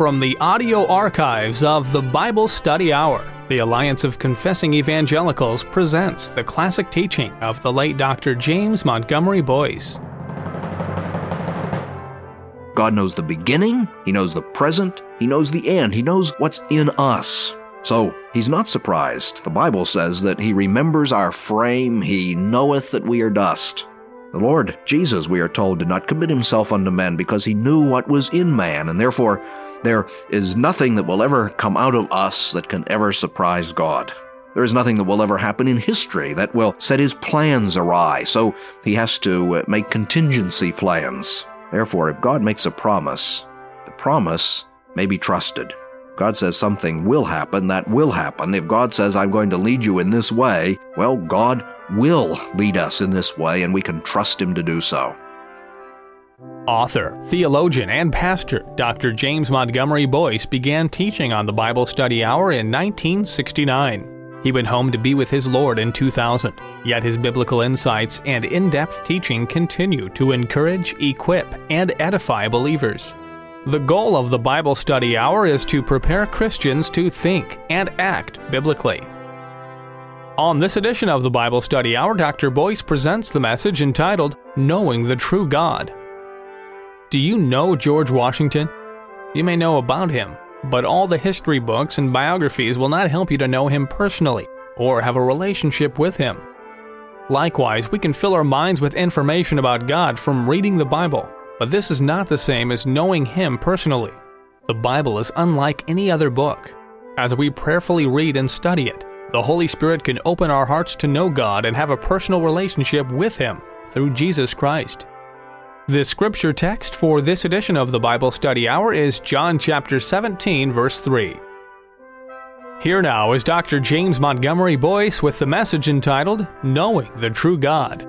From the audio archives of the Bible Study Hour, the Alliance of Confessing Evangelicals presents the classic teaching of the late Dr. James Montgomery Boice. God knows the beginning, He knows the present, He knows the end, He knows what's in us. So, He's not surprised. The Bible says that He remembers our frame, He knoweth that we are dust. The Lord Jesus, we are told, did not commit Himself unto men because He knew what was in man, and therefore there is nothing that will ever come out of us that can ever surprise God. There is nothing that will ever happen in history that will set His plans awry, so He has to make contingency plans. Therefore, if God makes a promise, the promise may be trusted. If God says something will happen, that will happen. If God says, I'm going to lead you in this way, well, God will lead us in this way, and we can trust Him to do so. Author, theologian, and pastor Dr. James Montgomery Boice began teaching on the Bible Study Hour in 1969. He went home to be with his Lord in 2000, yet his biblical insights and in-depth teaching continue to encourage, equip, and edify believers. The goal of the Bible Study Hour is to prepare Christians to think and act biblically. On this edition of the Bible Study Hour, Dr. Boice presents the message entitled, Knowing the True God. Do you know George Washington? You may know about him, but all the history books and biographies will not help you to know him personally or have a relationship with him. Likewise, we can fill our minds with information about God from reading the Bible, but this is not the same as knowing Him personally. The Bible is unlike any other book. As we prayerfully read and study it, the Holy Spirit can open our hearts to know God and have a personal relationship with Him through Jesus Christ. The scripture text for this edition of the Bible Study Hour is John chapter 17, verse 3. Here now is Dr. James Montgomery Boice with the message entitled, Knowing the True God.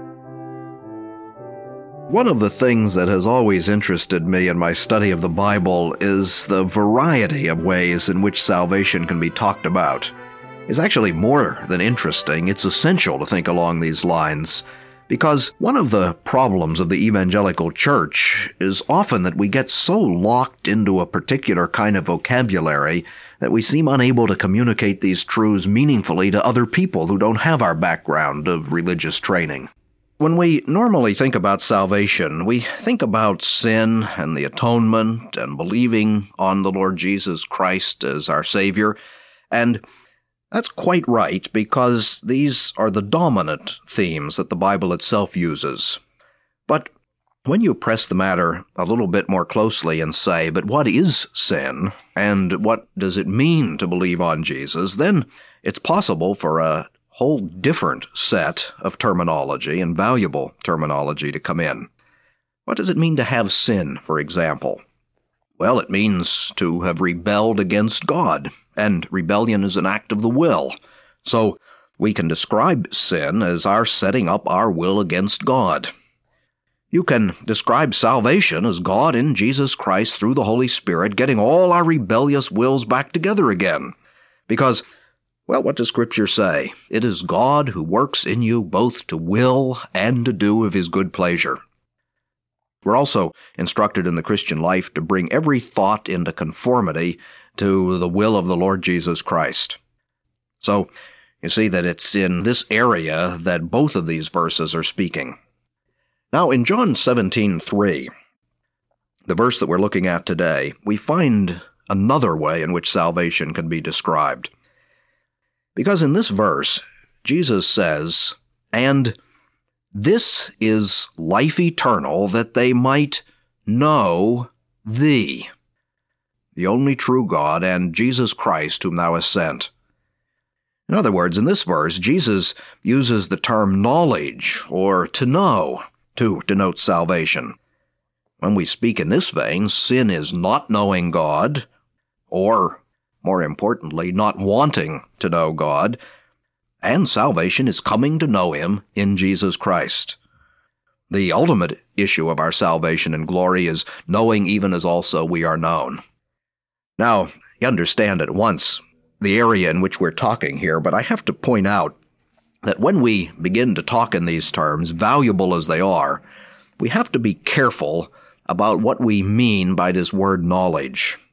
One of the things that has always interested me in my study of the Bible is the variety of ways in which salvation can be talked about. It's actually more than interesting, it's essential to think along these lines. Because one of the problems of the evangelical church is often that we get so locked into a particular kind of vocabulary that we seem unable to communicate these truths meaningfully to other people who don't have our background of religious training. When we normally think about salvation, we think about sin and the atonement and believing on the Lord Jesus Christ as our Savior, and that's quite right, because these are the dominant themes that the Bible itself uses. But when you press the matter a little bit more closely and say, but what is sin, and what does it mean to believe on Jesus, then it's possible for a whole different set of terminology and valuable terminology to come in. What does it mean to have sin, for example? Well, it means to have rebelled against God, and rebellion is an act of the will. So we can describe sin as our setting up our will against God. You can describe salvation as God in Jesus Christ through the Holy Spirit getting all our rebellious wills back together again. Because, well, what does Scripture say? It is God who works in you both to will and to do of His good pleasure. We're also instructed in the Christian life to bring every thought into conformity to the will of the Lord Jesus Christ. So, you see that it's in this area that both of these verses are speaking. Now, in John 17:3, the verse that we're looking at today, we find another way in which salvation can be described. Because in this verse, Jesus says, "And this is life eternal, that they might know Thee, the only true God, and Jesus Christ, whom Thou hast sent." In other words, in this verse, Jesus uses the term knowledge, or to know, to denote salvation. When we speak in this vein, sin is not knowing God, or, more importantly, not wanting to know God, and salvation is coming to know Him in Jesus Christ. The ultimate issue of our salvation and glory is knowing even as also we are known. Now, you understand at once the area in which we're talking here, but I have to point out that when we begin to talk in these terms, valuable as they are, we have to be careful about what we mean by this word knowledge.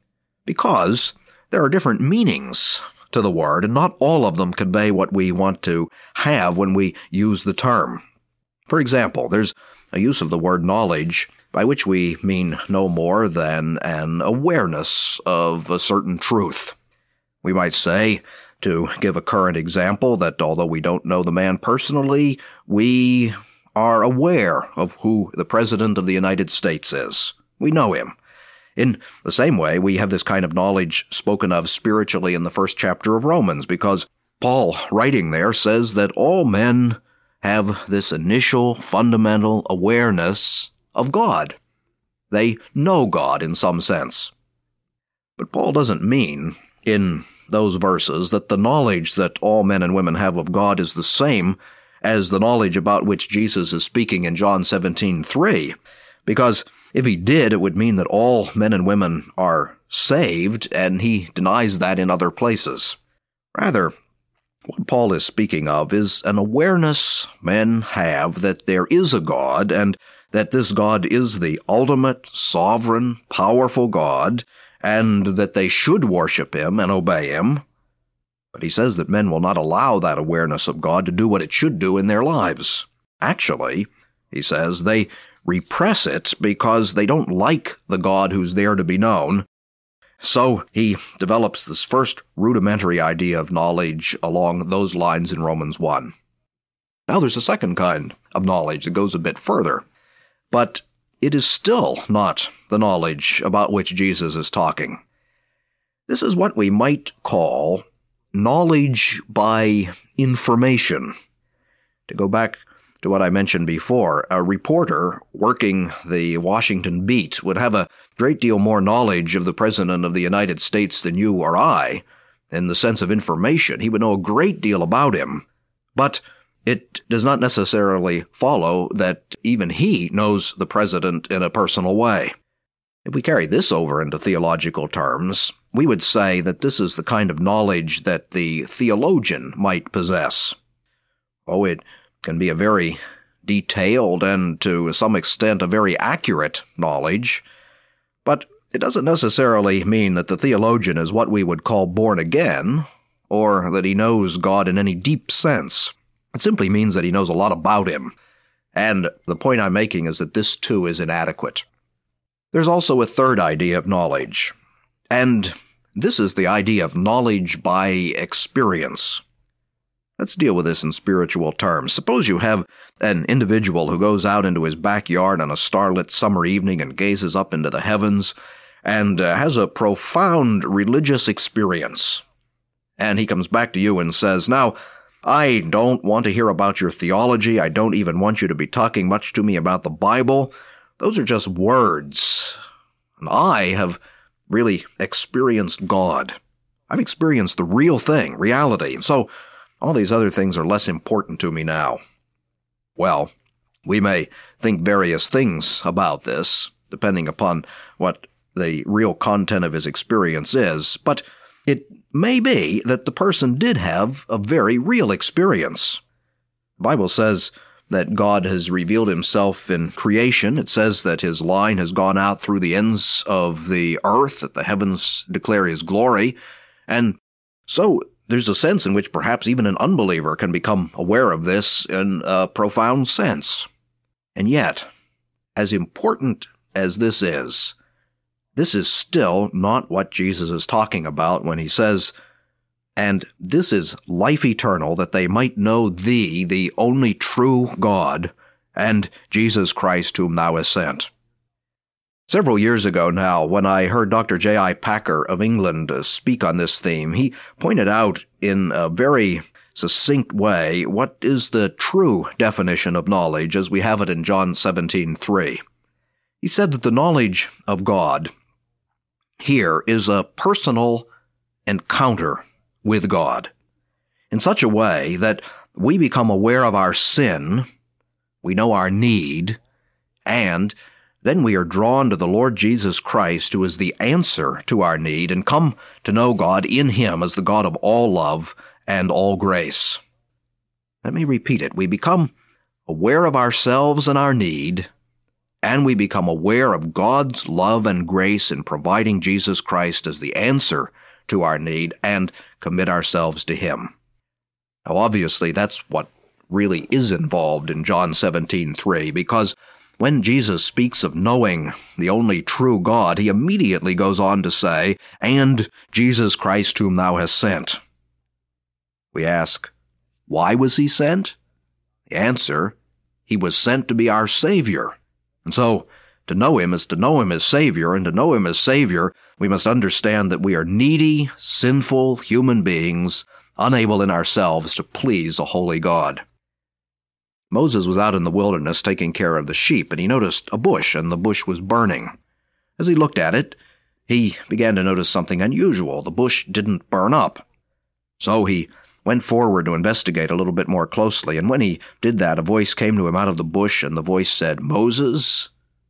because there are different meanings to the word, and not all of them convey what we want to have when we use the term. For example, there's a use of the word knowledge by which we mean no more than an awareness of a certain truth. We might say, to give a current example, that although we don't know the man personally, we are aware of who the President of the United States is. We know him. In the same way, we have this kind of knowledge spoken of spiritually in the first chapter of Romans, because Paul, writing there, says that all men have this initial fundamental awareness of God. They know God in some sense. But Paul doesn't mean, in those verses, that the knowledge that all men and women have of God is the same as the knowledge about which Jesus is speaking in John 17:3, because if he did, it would mean that all men and women are saved, and he denies that in other places. Rather, what Paul is speaking of is an awareness men have that there is a God, and that this God is the ultimate, sovereign, powerful God, and that they should worship him and obey him. But he says that men will not allow that awareness of God to do what it should do in their lives. Actually, he says, they repress it because they don't like the God who's there to be known. So he develops this first rudimentary idea of knowledge along those lines in Romans 1. Now there's a second kind of knowledge that goes a bit further, but it is still not the knowledge about which Jesus is talking. This is what we might call knowledge by information. To go back to what I mentioned before, a reporter working the Washington beat would have a great deal more knowledge of the President of the United States than you or I. In the sense of information, he would know a great deal about him, but it does not necessarily follow that even he knows the President in a personal way. If we carry this over into theological terms, we would say that this is the kind of knowledge that the theologian might possess. Oh, it can be a very detailed and, to some extent, a very accurate knowledge, but it doesn't necessarily mean that the theologian is what we would call born again, or that he knows God in any deep sense. It simply means that he knows a lot about him, and the point I'm making is that this too is inadequate. There's also a third idea of knowledge, and this is the idea of knowledge by experience. Let's deal with this in spiritual terms. Suppose you have an individual who goes out into his backyard on a starlit summer evening and gazes up into the heavens and has a profound religious experience. And he comes back to you and says, "Now, I don't want to hear about your theology. I don't even want you to be talking much to me about the Bible. Those are just words. And I have really experienced God. I've experienced the real thing, reality. And so all these other things are less important to me now." Well, we may think various things about this, depending upon what the real content of his experience is, but it may be that the person did have a very real experience. The Bible says that God has revealed himself in creation. It says that his line has gone out through the ends of the earth, that the heavens declare his glory. And so there's a sense in which perhaps even an unbeliever can become aware of this in a profound sense. And yet, as important as this is still not what Jesus is talking about when he says, "And this is life eternal, that they might know thee, the only true God, and Jesus Christ whom thou hast sent." Several years ago now, when I heard Dr. J.I. Packer of England speak on this theme, he pointed out in a very succinct way what is the true definition of knowledge as we have it in John 17:3. He said that the knowledge of God here is a personal encounter with God, in such a way that we become aware of our sin, we know our need, and then we are drawn to the Lord Jesus Christ, who is the answer to our need, and come to know God in him as the God of all love and all grace. Let me repeat it. We become aware of ourselves and our need, and we become aware of God's love and grace in providing Jesus Christ as the answer to our need and commit ourselves to Him. Now, obviously, that's what really is involved in John 17:3, because when Jesus speaks of knowing the only true God, He immediately goes on to say, "And Jesus Christ whom thou hast sent." We ask, why was He sent? The answer, He was sent to be our Savior. And so, to know Him is to know Him as Savior, and to know Him as Savior, we must understand that we are needy, sinful human beings, unable in ourselves to please a holy God. Moses was out in the wilderness taking care of the sheep, and he noticed a bush, and the bush was burning. As he looked at it, he began to notice something unusual. The bush didn't burn up. So he went forward to investigate a little bit more closely, and when he did that, a voice came to him out of the bush, and the voice said, "Moses,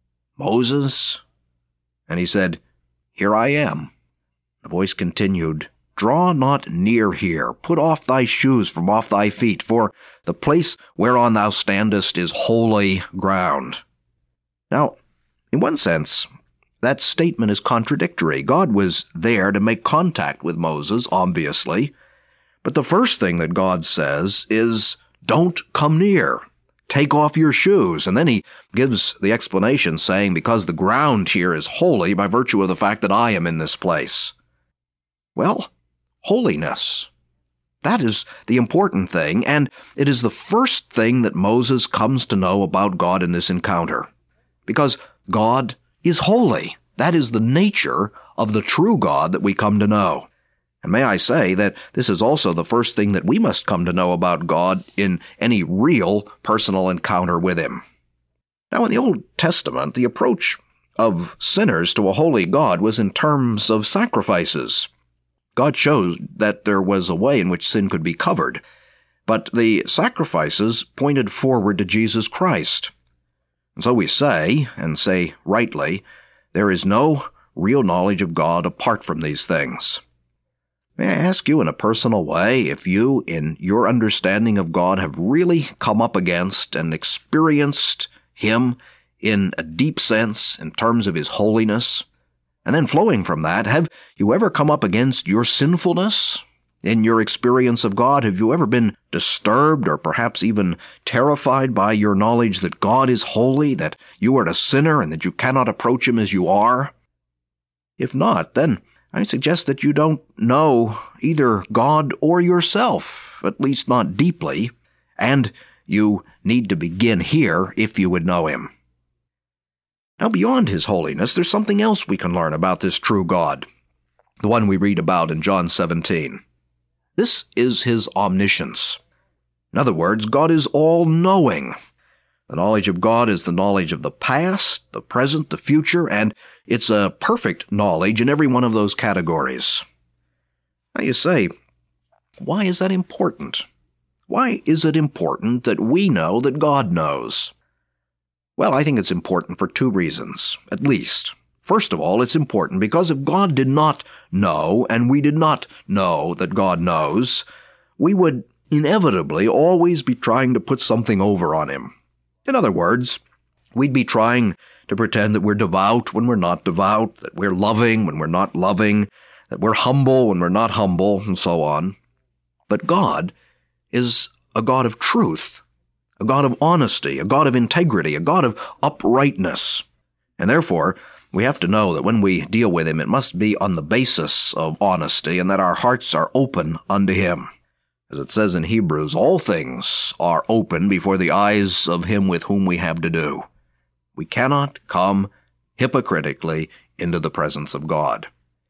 Moses?" And he said, "Here I am." The voice continued, "Draw not near here. Put off thy shoes from off thy feet, for the place whereon thou standest is holy ground." Now, in one sense, that statement is contradictory. God was there to make contact with Moses, obviously, but the first thing that God says is, "Don't come near. Take off your shoes." And then He gives the explanation saying, because the ground here is holy by virtue of the fact that I am in this place. Well, holiness. That is the important thing, and it is the first thing that Moses comes to know about God in this encounter. Because God is holy. That is the nature of the true God that we come to know. And may I say that this is also the first thing that we must come to know about God in any real personal encounter with Him. Now, in the Old Testament, the approach of sinners to a holy God was in terms of sacrifices. God showed that there was a way in which sin could be covered, but the sacrifices pointed forward to Jesus Christ. And so we say, and say rightly, there is no real knowledge of God apart from these things. May I ask you in a personal way if you, in your understanding of God, have really come up against and experienced Him in a deep sense in terms of His holiness? And then flowing from that, have you ever come up against your sinfulness in your experience of God? Have you ever been disturbed or perhaps even terrified by your knowledge that God is holy, that you are a sinner, and that you cannot approach Him as you are? If not, then I suggest that you don't know either God or yourself, at least not deeply, and you need to begin here if you would know Him. Now, beyond His holiness, there's something else we can learn about this true God, the one we read about in John 17. This is His omniscience. In other words, God is all-knowing. The knowledge of God is the knowledge of the past, the present, the future, and it's a perfect knowledge in every one of those categories. Now you say, why is that important? Why is it important that we know that God knows? Well, I think it's important for two reasons, at least. First of all, it's important because if God did not know, and we did not know that God knows, we would inevitably always be trying to put something over on Him. In other words, we'd be trying to pretend that we're devout when we're not devout, that we're loving when we're not loving, that we're humble when we're not humble, and so on. But God is a God of truth, a God of honesty, a God of integrity, a God of uprightness. And therefore, we have to know that when we deal with Him, it must be on the basis of honesty and that our hearts are open unto Him. As it says in Hebrews, all things are open before the eyes of Him with whom we have to do. We cannot come hypocritically into the presence of God.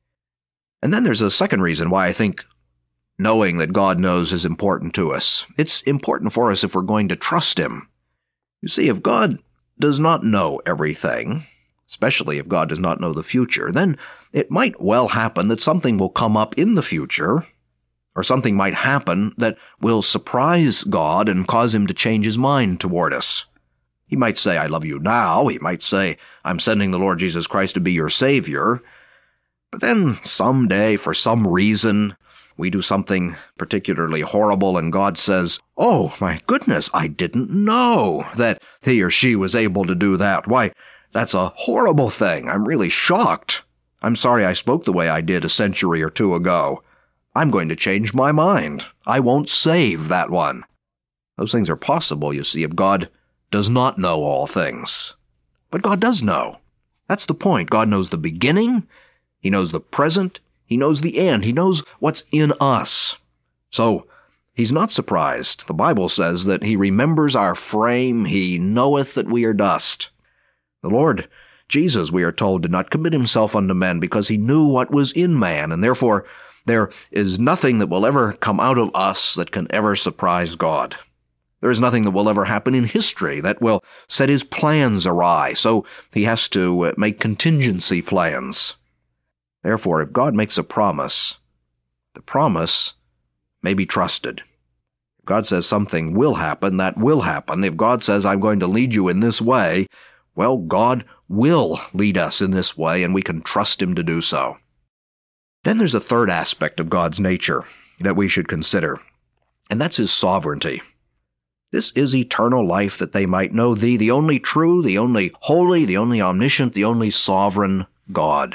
And then there's a second reason why I think knowing that God knows is important to us. It's important for us if we're going to trust Him. You see, if God does not know everything, especially if God does not know the future, then it might well happen that something will come up in the future, or something might happen that will surprise God and cause Him to change His mind toward us. He might say, "I love you now." He might say, "I'm sending the Lord Jesus Christ to be your Savior." But then someday, for some reason, we do something particularly horrible and God says, "Oh, my goodness, I didn't know that he or she was able to do that. Why, that's a horrible thing. I'm really shocked. I'm sorry I spoke the way I did a century or two ago. I'm going to change my mind. I won't save that one." Those things are possible, you see, if God does not know all things. But God does know. That's the point. God knows the beginning. He knows the present. He knows the end. He knows what's in us. So, he's not surprised. The Bible says that he remembers our frame. He knoweth that we are dust. The Lord Jesus, we are told, did not commit himself unto men because he knew what was in man, and therefore there is nothing that will ever come out of us that can ever surprise God. There is nothing that will ever happen in history that will set his plans awry, so he has to make contingency plans. Therefore, if God makes a promise, the promise may be trusted. If God says something will happen, that will happen. If God says, "I'm going to lead you in this way," well, God will lead us in this way, and we can trust him to do so. Then there's a third aspect of God's nature that we should consider, and that's his sovereignty. This is eternal life, that they might know thee, the only true, the only holy, the only omniscient, the only sovereign God.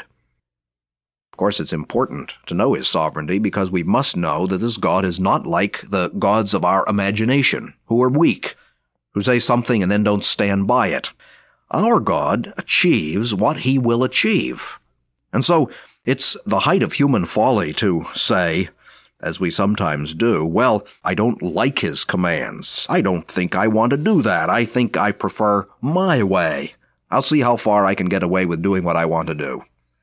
Of course, it's important to know his sovereignty because we must know that this God is not like the gods of our imagination, who are weak, who say something and then don't stand by it. Our God achieves what he will achieve. And so it's the height of human folly to say, as we sometimes do, "Well, I don't like his commands. I don't think I want to do that. I think I prefer my way. I'll see how far I can get away with doing what I want to do."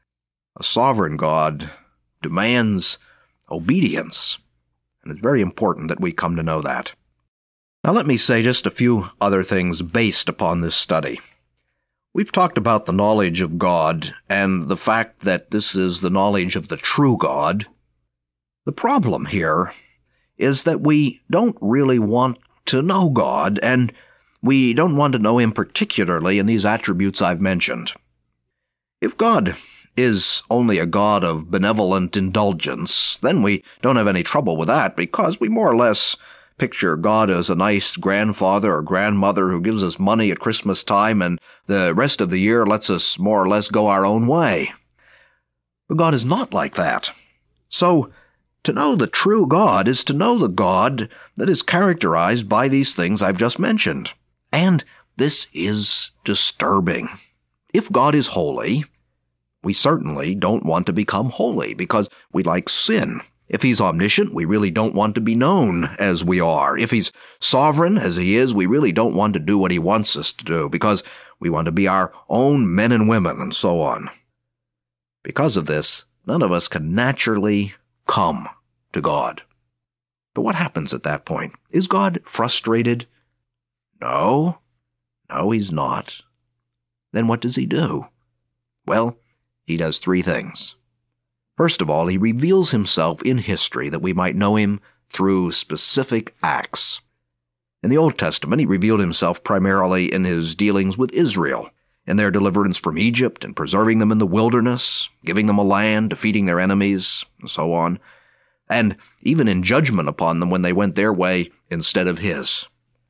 A sovereign God demands obedience, and it's very important that we come to know that. Now let me say just a few other things based upon this study. We've talked about the knowledge of God and the fact that this is the knowledge of the true God. The problem here is that we don't really want to know God, and we don't want to know him particularly in these attributes I've mentioned. If God is only a God of benevolent indulgence, then we don't have any trouble with that, because we more or less picture God as a nice grandfather or grandmother who gives us money at Christmas time and the rest of the year lets us more or less go our own way. But God is not like that. So, to know the true God is to know the God that is characterized by these things I've just mentioned. And this is disturbing. If God is holy, we certainly don't want to become holy because we like sin. If he's omniscient, we really don't want to be known as we are. If he's sovereign, as he is, we really don't want to do what he wants us to do because we want to be our own men and women and so on. Because of this, none of us can naturally come to God. But what happens at that point? Is God frustrated? No, he's not. Then what does he do? Well, he does three things. First of all, he reveals himself in history that we might know him through specific acts. In the Old Testament, he revealed himself primarily in his dealings with Israel, in their deliverance from Egypt and preserving them in the wilderness, giving them a land, defeating their enemies, and so on, and even in judgment upon them when they went their way instead of his.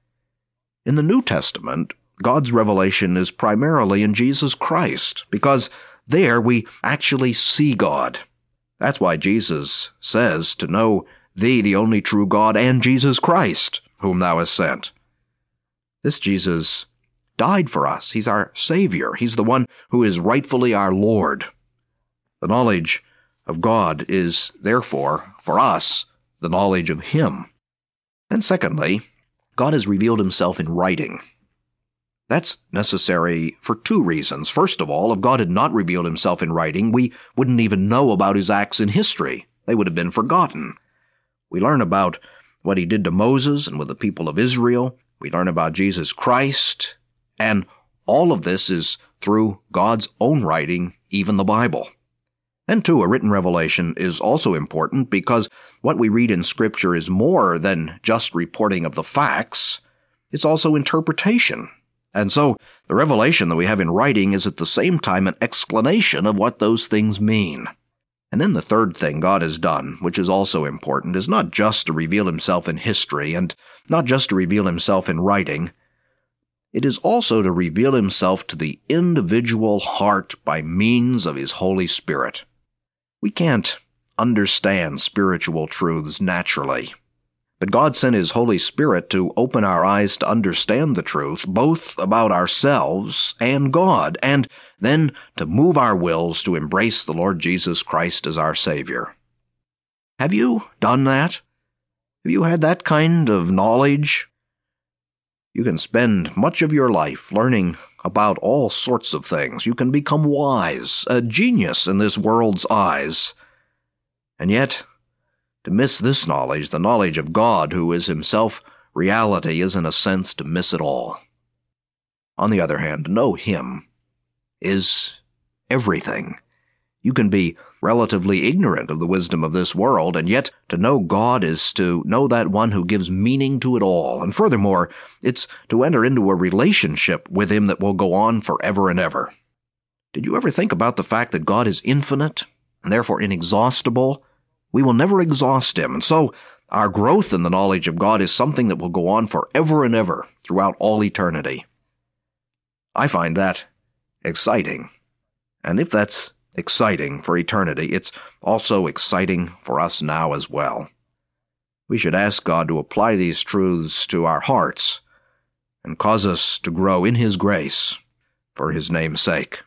In the New Testament, God's revelation is primarily in Jesus Christ, because there we actually see God. That's why Jesus says to know thee, the only true God, and Jesus Christ, whom thou hast sent. This Jesus died for us. He's our Savior. He's the one who is rightfully our Lord. The knowledge of God is, therefore, for us, the knowledge of him. And secondly, God has revealed himself in writing. That's necessary for two reasons. First of all, if God had not revealed himself in writing, we wouldn't even know about his acts in history. They would have been forgotten. We learn about what he did to Moses and with the people of Israel. We learn about Jesus Christ. And all of this is through God's own writing, even the Bible. And too, a written revelation is also important because what we read in Scripture is more than just reporting of the facts. It's also interpretation. And so, the revelation that we have in writing is at the same time an explanation of what those things mean. And then the third thing God has done, which is also important, is not just to reveal himself in history and not just to reveal himself in writing. It is also to reveal himself to the individual heart by means of his Holy Spirit. We can't understand spiritual truths naturally, but God sent his Holy Spirit to open our eyes to understand the truth, both about ourselves and God, and then to move our wills to embrace the Lord Jesus Christ as our Savior. Have you done that? Have you had that kind of knowledge? You can spend much of your life learning about all sorts of things. You can become wise, a genius in this world's eyes. And yet, to miss this knowledge, the knowledge of God, who is himself reality, is in a sense to miss it all. On the other hand, to know him is everything. You can be relatively ignorant of the wisdom of this world, and yet to know God is to know that one who gives meaning to it all. And furthermore, it's to enter into a relationship with him that will go on forever and ever. Did you ever think about the fact that God is infinite and therefore inexhaustible? We will never exhaust him, and so our growth in the knowledge of God is something that will go on forever and ever throughout all eternity. I find that exciting. And if that's exciting for eternity, it's also exciting for us now as well. We should ask God to apply these truths to our hearts and cause us to grow in his grace for his name's sake.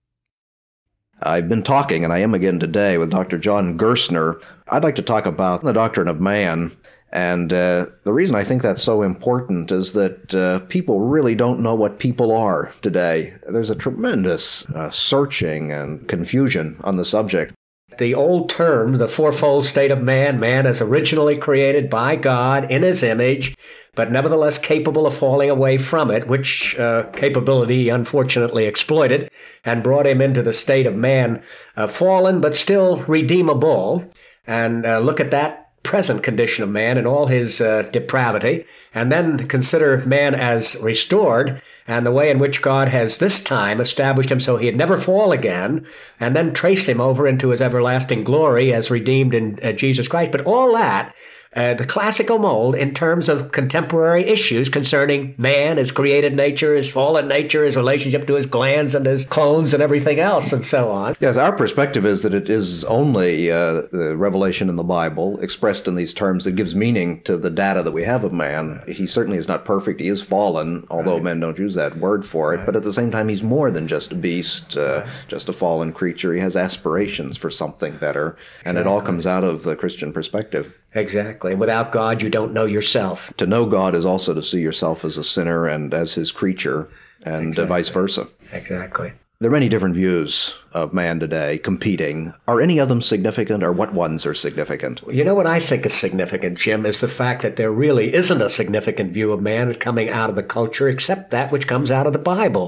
I've been talking, and I am again today, with Dr. John Gerstner. I'd like to talk about the doctrine of man. And the reason I think that's so important is that people really don't know what people are today. There's a tremendous searching and confusion on the subject. The old term, the fourfold state of man, man is originally created by God in his image, but nevertheless capable of falling away from it, which capability he unfortunately exploited and brought him into the state of man, fallen but still redeemable. And look at that present condition of man and all his depravity, and then consider man as restored and the way in which God has this time established him so he'd never fall again, and then trace him over into his everlasting glory as redeemed in Jesus Christ. But all that, the classical mold in terms of contemporary issues concerning man, his created nature, his fallen nature, his relationship to his glands and his clones and everything else and so on. Yes, our perspective is that it is only the revelation in the Bible expressed in these terms that gives meaning to the data that we have of man. He certainly is not perfect. He is fallen, although men don't use that word for it. But at the same time, he's more than just a beast, just a fallen creature. He has aspirations for something better. And it all comes out of the Christian perspective. Exactly. Without God, you don't know yourself. To know God is also to see yourself as a sinner and as his creature, and vice versa. Exactly. There are many different views of man today, competing. Are any of them significant, or what ones are significant? You know what I think is significant, Jim, is the fact that there really isn't a significant view of man coming out of the culture except that which comes out of the Bible.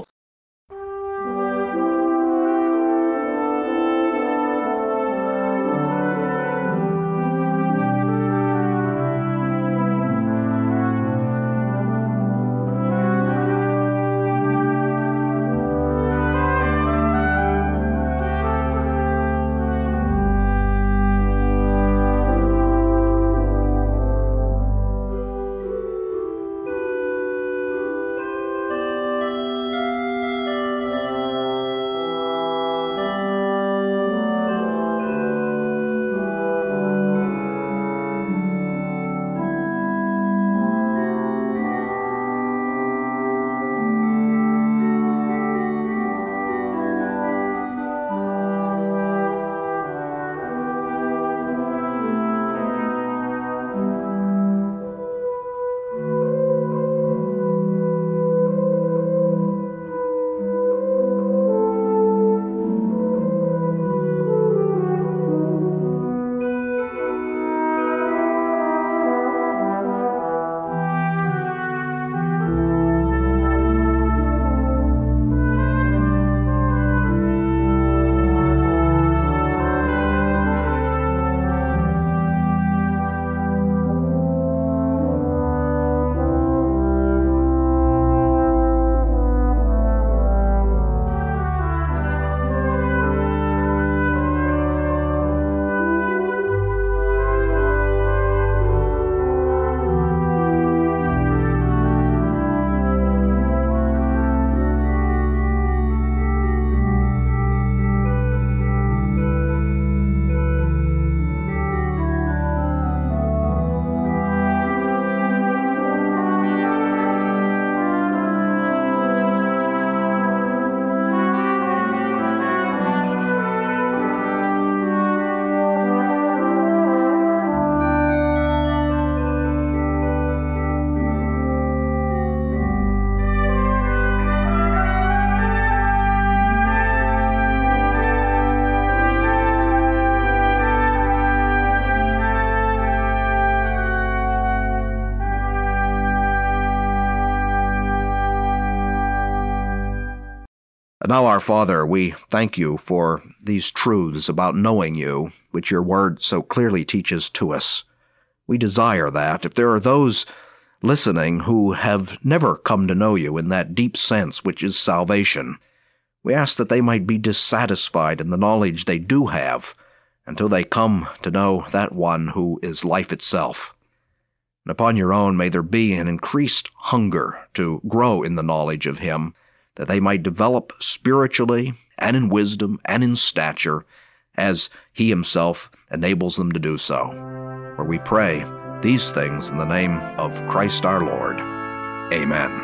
And now, our Father, we thank you for these truths about knowing you, which your word so clearly teaches to us. We desire that. If there are those listening who have never come to know you in that deep sense which is salvation, we ask that they might be dissatisfied in the knowledge they do have until they come to know that one who is life itself. And upon your own may there be an increased hunger to grow in the knowledge of him, that they might develop spiritually and in wisdom and in stature as he himself enables them to do so. For we pray these things in the name of Christ our Lord. Amen.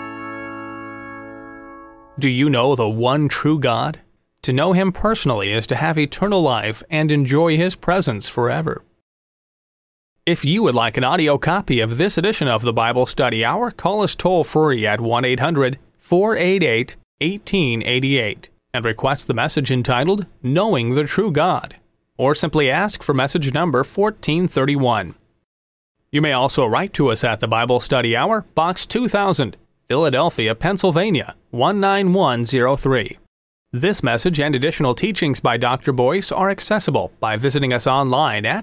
Do you know the one true God? To know him personally is to have eternal life and enjoy his presence forever. If you would like an audio copy of this edition of the Bible Study Hour, call us toll-free at 1-800-488-1888 and request the message entitled, Knowing the True God, or simply ask for message number 1431. You may also write to us at the Bible Study Hour, Box 2000, Philadelphia, Pennsylvania, 19103. This message and additional teachings by Dr. Boyce are accessible by visiting us online at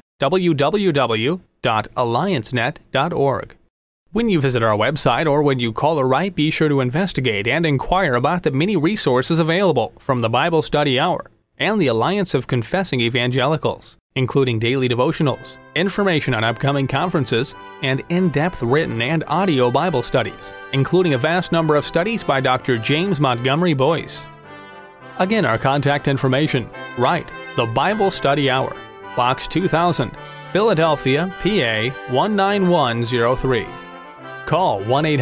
www.alliancenet.org. When you visit our website or when you call or write, be sure to investigate and inquire about the many resources available from the Bible Study Hour and the Alliance of Confessing Evangelicals, including daily devotionals, information on upcoming conferences, and in-depth written and audio Bible studies, including a vast number of studies by Dr. James Montgomery Boyce. Again, our contact information. Write The Bible Study Hour, Box 2000, Philadelphia, PA 19103. Call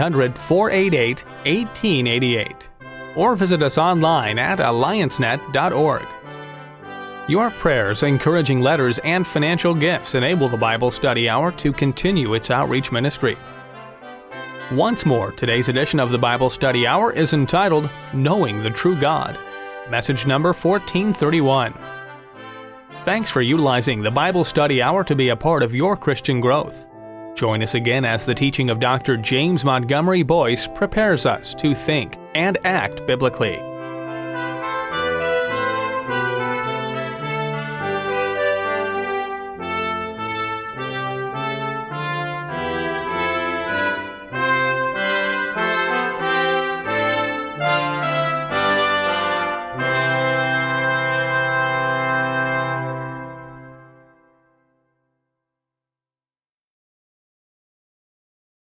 1-800-488-1888 or visit us online at alliancenet.org. Your prayers, encouraging letters, and financial gifts enable the Bible Study Hour to continue its outreach ministry. Once more, today's edition of the Bible Study Hour is entitled, Knowing the True God. Message number 1431. Thanks for utilizing the Bible Study Hour to be a part of your Christian growth. Join us again as the teaching of Dr. James Montgomery Boyce prepares us to think and act biblically.